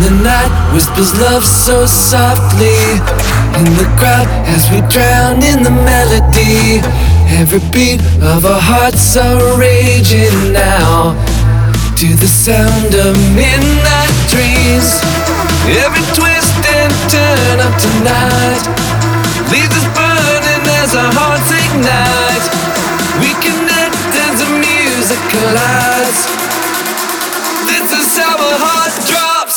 the night whispers love so softly in the crowd as we drown in the melody. Every beat of our hearts are raging now to the sound of midnight dreams. Every twist and turn of tonight leaves us burning as our hearts ignite. We connect as the music collides. This is how our heart drops.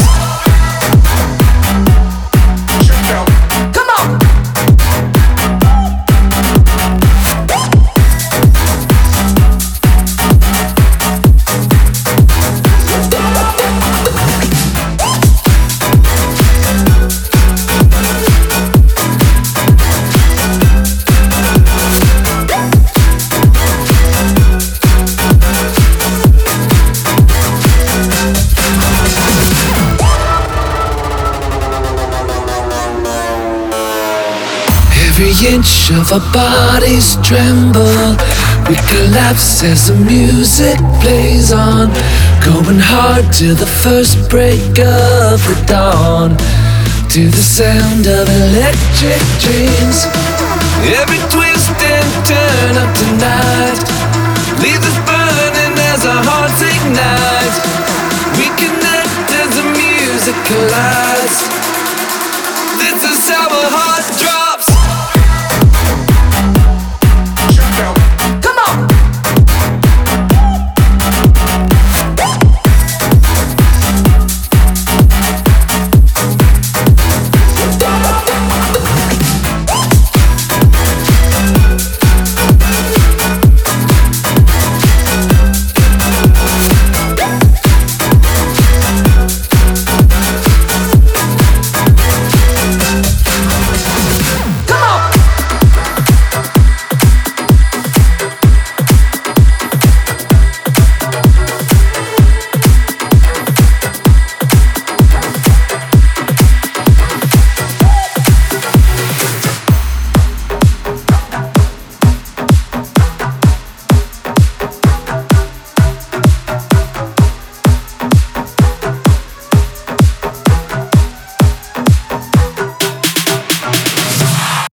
Come on. Every inch of our bodies tremble. We collapse as the music plays on, going hard to the first break of the dawn, to the sound of electric dreams. Every twist and turn of tonight leaves us burning as our hearts ignite. We connect as the music collides. This is how our heart drops.